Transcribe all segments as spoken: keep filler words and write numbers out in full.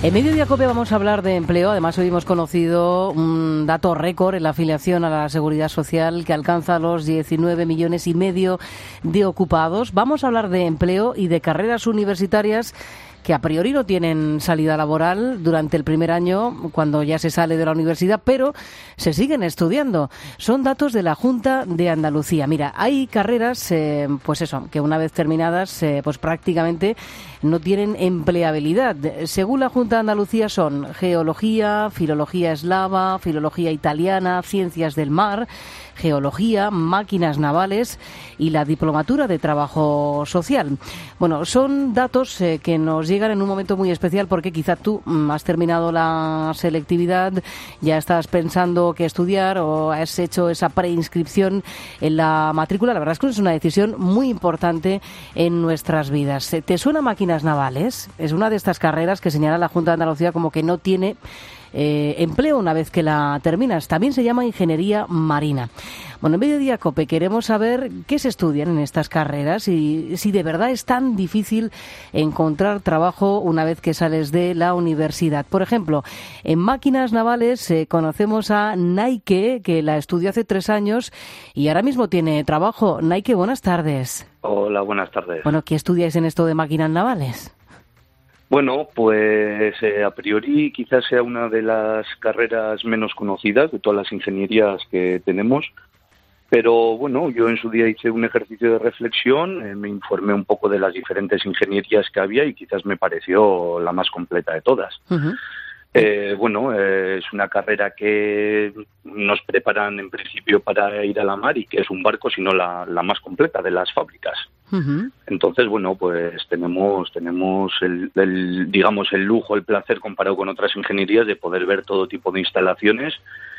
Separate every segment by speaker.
Speaker 1: En Mediodía Cope vamos a hablar de empleo. Además, hoy hemos conocido un dato récord en la afiliación a la Seguridad Social que alcanza los diecinueve millones y medio de ocupados. Vamos a hablar de empleo y de carreras universitarias que a priori no tienen salida laboral durante el primer año cuando ya se sale de la universidad, pero se siguen estudiando. Son datos de la Junta de Andalucía. Mira, hay carreras, eh, pues eso, que una vez terminadas, eh, pues prácticamente no tienen empleabilidad. Según la Junta de Andalucía son geología, filología eslava, filología italiana, ciencias del mar, geología, máquinas navales y la diplomatura de trabajo social. Bueno, son datos eh, que nos llegan en un momento muy especial porque quizá tú mm, has terminado la selectividad, ya estás pensando qué estudiar o has hecho esa preinscripción en la matrícula. La verdad es que es una decisión muy importante en nuestras vidas. ¿Te suena máquinas navales? Es una de estas carreras que señala la Junta de Andalucía como que no tiene Eh, empleo una vez que la terminas. También se llama ingeniería marina. Bueno, en Mediodía Cope queremos saber qué se estudian en estas carreras y si de verdad es tan difícil encontrar trabajo una vez que sales de la universidad. Por ejemplo, en máquinas navales eh, conocemos a Naike, que la estudió hace tres años y ahora mismo tiene trabajo. Naike, buenas tardes.
Speaker 2: Hola, buenas tardes.
Speaker 1: Bueno, ¿qué estudiáis en esto de máquinas navales?
Speaker 2: Bueno, pues eh, a priori quizás sea una de las carreras menos conocidas de todas las ingenierías que tenemos, pero bueno, yo en su día hice un ejercicio de reflexión, eh, me informé un poco de las diferentes ingenierías que había y quizás me pareció la más completa de todas. Uh-huh. Eh, bueno, eh, es una carrera que nos preparan en principio para ir a la mar y que es un barco, sino la, la más completa de las fábricas. Uh-huh. Entonces, bueno, pues tenemos tenemos el, el, digamos, el lujo, el placer comparado con otras ingenierías de poder ver todo tipo de instalaciones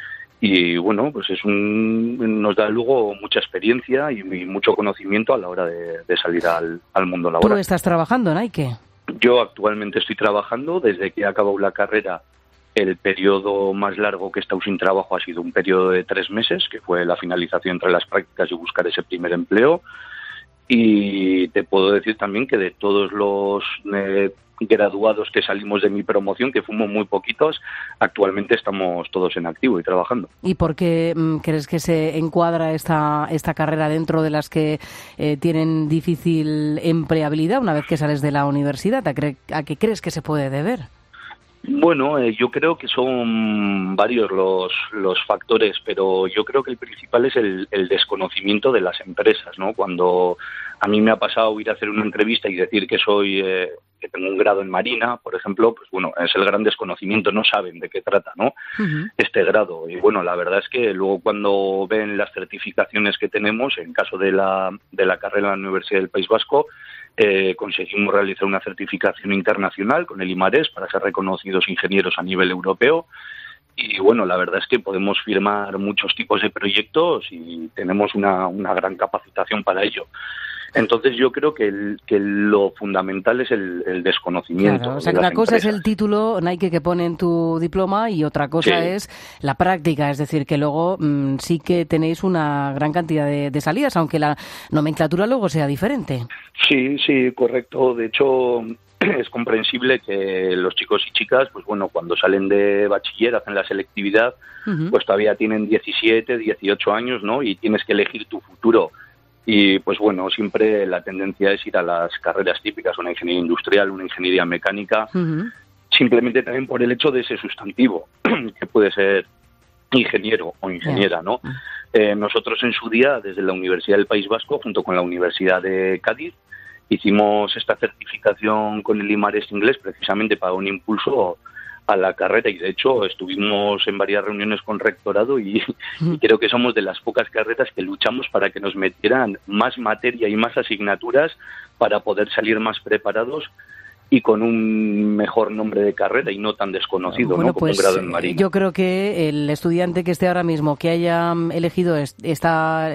Speaker 2: y, bueno, pues es un nos da luego mucha experiencia y, y mucho conocimiento a la hora de, de salir al, al mundo laboral.
Speaker 1: ¿Tú estás trabajando en Naike?
Speaker 2: Yo actualmente estoy trabajando. Desde que he acabado la carrera, el periodo más largo que he estado sin trabajo ha sido un periodo de tres meses, que fue la finalización entre las prácticas y buscar ese primer empleo. Y te puedo decir también que de todos los eh, graduados que salimos de mi promoción, que fuimos muy poquitos, actualmente estamos todos en activo y trabajando.
Speaker 1: ¿Y por qué mm, crees que se encuadra esta esta carrera dentro de las que eh, tienen difícil empleabilidad una vez que sales de la universidad? ¿A, cre- a qué crees que se puede deber?
Speaker 2: Bueno, eh, yo creo que son varios los, los factores, pero yo creo que el principal es el, el desconocimiento de las empresas, ¿no? Cuando a mí me ha pasado ir a hacer una entrevista y decir que soy eh, que tengo un grado en Marina, por ejemplo, pues bueno, es el gran desconocimiento, no saben de qué trata, ¿no? Uh-huh. Este grado. Y bueno, la verdad es que luego cuando ven las certificaciones que tenemos, en caso de la, de la carrera en la Universidad del País Vasco, Eh, conseguimos realizar una certificación internacional con el IMARES para ser reconocidos ingenieros a nivel europeo y bueno, la verdad es que podemos firmar muchos tipos de proyectos y tenemos una, una gran capacitación para ello. Entonces yo creo que, el, que lo fundamental es el, el desconocimiento.
Speaker 1: Claro, o sea, que una cosa es el título Naike que pone en tu diploma y otra cosa sí. es la práctica, es decir, que luego mmm, sí que tenéis una gran cantidad de, de salidas, aunque la nomenclatura luego sea diferente.
Speaker 2: Sí, sí, correcto. De hecho, es comprensible que los chicos y chicas, pues bueno, cuando salen de bachiller, hacen la selectividad, uh-huh. pues todavía tienen diecisiete, dieciocho años, ¿no? Y tienes que elegir tu futuro. Y pues bueno, siempre la tendencia es ir a las carreras típicas, una ingeniería industrial, una ingeniería mecánica, uh-huh. simplemente también por el hecho de ese sustantivo, que puede ser ingeniero o ingeniera, ¿no? Uh-huh. Eh, nosotros en su día, desde la Universidad del País Vasco, junto con la Universidad de Cádiz, hicimos esta certificación con el IMARES inglés precisamente para un impulso a la carrera y de hecho estuvimos en varias reuniones con rectorado y, y creo que somos de las pocas carreras que luchamos para que nos metieran más materia y más asignaturas para poder salir más preparados y con un mejor nombre de carrera y no tan desconocido,
Speaker 1: bueno,
Speaker 2: ¿no? Como
Speaker 1: pues,
Speaker 2: un grado en Marina.
Speaker 1: Yo creo que el estudiante que esté ahora mismo, que haya elegido esta,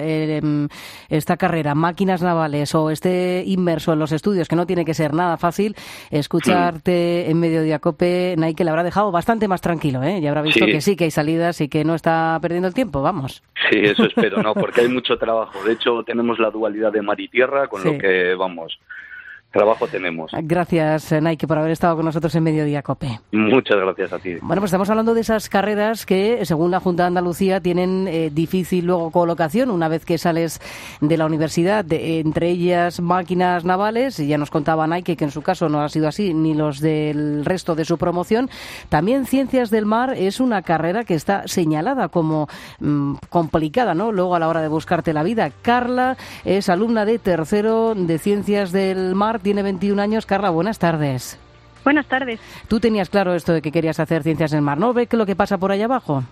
Speaker 1: esta carrera, máquinas navales, o esté inmerso en los estudios, que no tiene que ser nada fácil, escucharte mm. en Mediodía Cope, Naike, le habrá dejado bastante más tranquilo, ¿eh? Y habrá visto sí. que sí, que hay salidas y que no está perdiendo el tiempo, vamos.
Speaker 2: Sí, eso espero, ¿no? Porque hay mucho trabajo. De hecho, tenemos la dualidad de mar y tierra, con sí. lo que, vamos... Trabajo tenemos.
Speaker 1: Gracias, Naike, por haber estado con nosotros en Mediodía COPE.
Speaker 2: Muchas gracias a ti.
Speaker 1: Bueno, pues estamos hablando de esas carreras que, según la Junta de Andalucía, tienen eh, difícil luego colocación una vez que sales de la universidad, de, entre ellas máquinas navales, y ya nos contaba Naike que en su caso no ha sido así, ni los del resto de su promoción. También Ciencias del Mar es una carrera que está señalada como mmm, complicada, ¿no?, luego a la hora de buscarte la vida. Carla es alumna de tercero de Ciencias del Mar, tiene veintiún años. Carla, buenas tardes.
Speaker 3: Buenas tardes.
Speaker 1: Tú tenías claro esto de que querías hacer Ciencias del Mar, ¿no? ¿Ves qué es lo que pasa por allá abajo?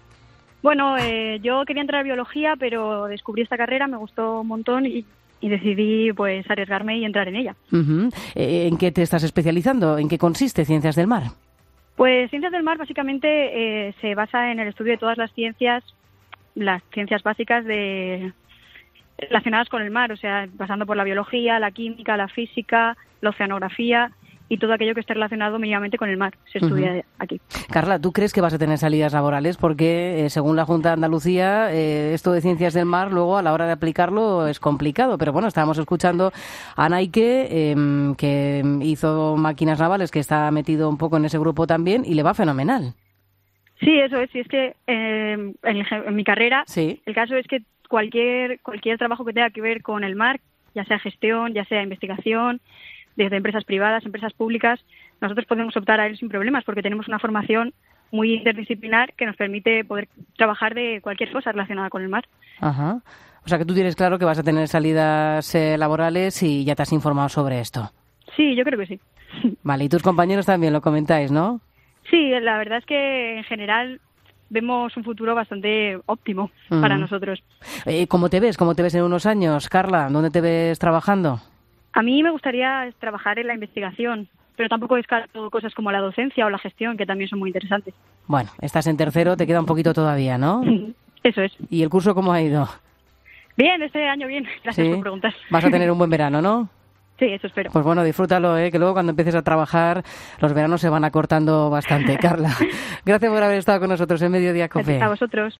Speaker 3: Bueno, eh, yo quería entrar a Biología, pero descubrí esta carrera, me gustó un montón y, y decidí pues arriesgarme y entrar en ella.
Speaker 1: Uh-huh. Eh, ¿En qué te estás especializando? ¿En qué consiste Ciencias del Mar?
Speaker 3: Pues Ciencias del Mar básicamente eh, se basa en el estudio de todas las ciencias, las ciencias básicas de relacionadas con el mar, o sea, pasando por la biología, la química, la física, la oceanografía y todo aquello que esté relacionado mínimamente con el mar, se estudia uh-huh. aquí.
Speaker 1: Carla, ¿tú crees que vas a tener salidas laborales? Porque, eh, según la Junta de Andalucía, eh, esto de Ciencias del Mar, luego a la hora de aplicarlo es complicado. Pero bueno, estábamos escuchando a Naike, eh, que hizo máquinas navales, que está metido un poco en ese grupo también, y le va fenomenal.
Speaker 3: Sí, eso es. Y es que eh, en, en mi carrera,
Speaker 1: sí.
Speaker 3: el caso es que cualquier cualquier trabajo que tenga que ver con el mar, ya sea gestión, ya sea investigación, desde empresas privadas, empresas públicas, nosotros podemos optar a él sin problemas porque tenemos una formación muy interdisciplinar que nos permite poder trabajar de cualquier cosa relacionada con el mar.
Speaker 1: Ajá. O sea que tú tienes claro que vas a tener salidas eh, laborales y ya te has informado sobre esto.
Speaker 3: Sí, yo creo que sí.
Speaker 1: Vale, y tus compañeros también lo comentáis, ¿no?
Speaker 3: Sí, la verdad es que en general vemos un futuro bastante óptimo uh-huh. para nosotros.
Speaker 1: Eh, ¿Cómo te ves? ¿Cómo te ves en unos años, Carla? ¿Dónde te ves trabajando?
Speaker 3: A mí me gustaría trabajar en la investigación, pero tampoco descarto cosas como la docencia o la gestión, que también son muy interesantes.
Speaker 1: Bueno, estás en tercero, te queda un poquito todavía, ¿no?
Speaker 3: Eso es.
Speaker 1: ¿Y el curso cómo ha ido?
Speaker 3: Bien, este año bien. Gracias
Speaker 1: ¿Sí?
Speaker 3: por preguntar.
Speaker 1: Vas a tener un buen verano, ¿no?
Speaker 3: Sí, eso espero.
Speaker 1: Pues bueno, disfrútalo, ¿eh? Que luego cuando empieces a trabajar los veranos se van acortando bastante. Carla, gracias por haber estado con nosotros en Mediodía COPE.
Speaker 3: Gracias a vosotros.